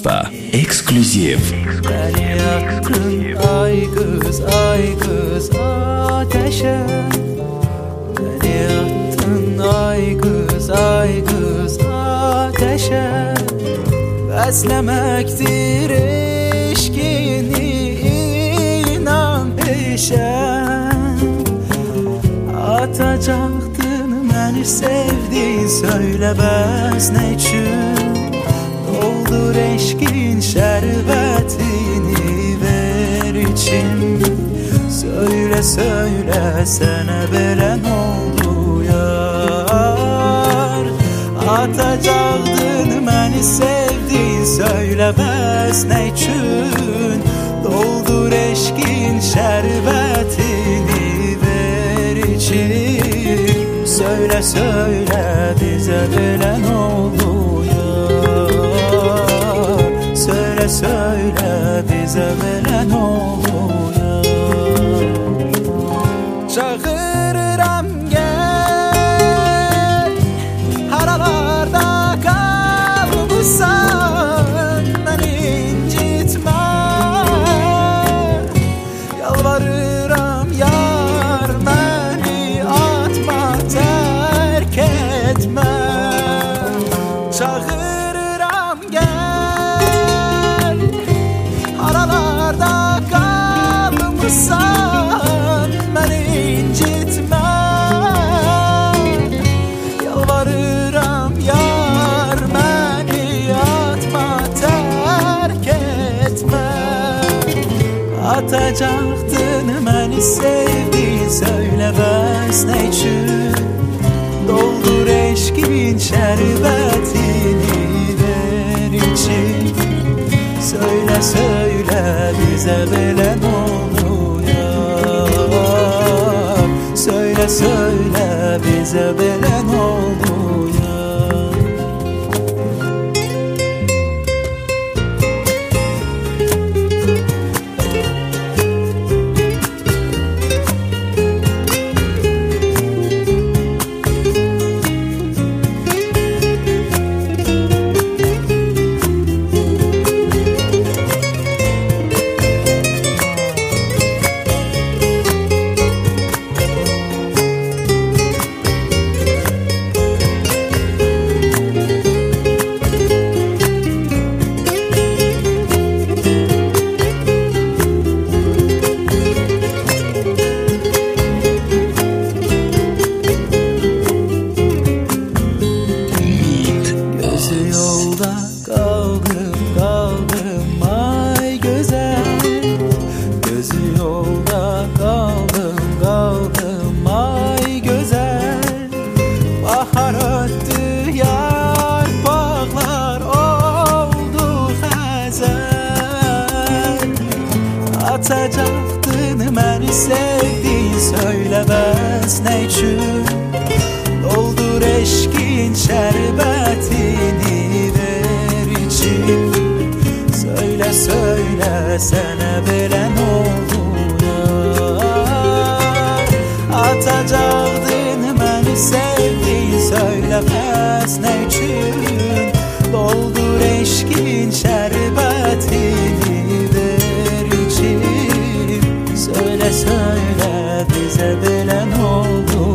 Radio'da ekskluziv. Beni yaktın ay kız ateşe. Beni yaktın ay kız ateşe. Beslemektir eşkini inan peşen. Atacaktın beni sevdiğin söylemez ne için. Doldur eşkin şerbetini ver için. Söyle sana belen oldu yar. Atacaktın beni sevdiğin söylemez ne için. Doldur eşkin şerbetini ver için. Söyle bize belen oldu yar. Söyle bize belen oldu yar. Çağırıram gel, haralarda kalmışsan beni incitme. Yalvarıram yar beni atma, terk etme. Çağırıram gel, haralarda kalmışsan beni incitme. Yalvarıram yar beni atma, terk etme. Atacaktın beni sevdiğin söylemez ne için. Doldur eşkin şerbetini ver için. Söyle bize belen oldu yar. Söyle bize belen oldu yar. Kaldım ay güzel. Gözü yolda kaldım ay güzel. Bahar öttü yarpaklar oldu hazen. Atacaktın beni sevdiğin söylemez ne için. Doldur eşkin şerbetini ver için. Söyle sana belen oldu yar. Atacaktın beni sevdiğin söylemez ne için. Doldur eşkin şerbetini ver için. Söyle bize belen oldu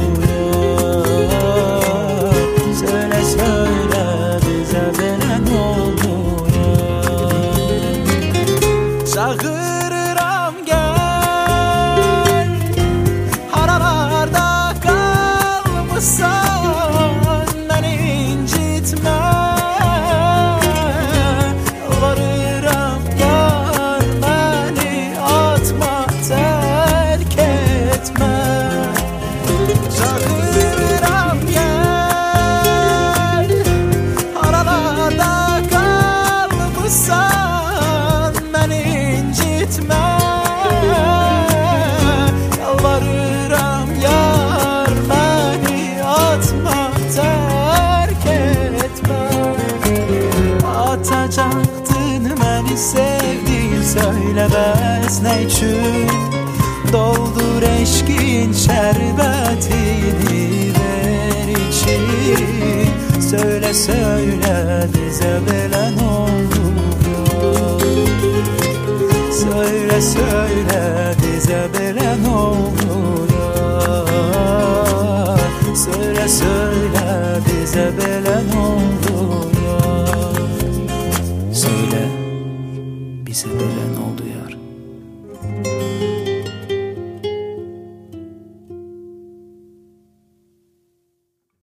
yar. Söyle bize belen oldu yar. Çağırıram gel, haralarda kalmışsan beni incitme. Yalvarıram yar beni atma, terk etme. Çağırıram gel, haralarda kalmışsan beni incitme. Yalvarıram yar beni atma, terk etme. Atacaktın beni sevdiğin söylemez ne için. Doldur eşkin şerbetini ver için. Söyle bize belen oldu. Söyle söyle bize böyle ne oldu yar? Söyle söyle bize böyle ne oldu yar? Söyle bize böyle ne oldu yar?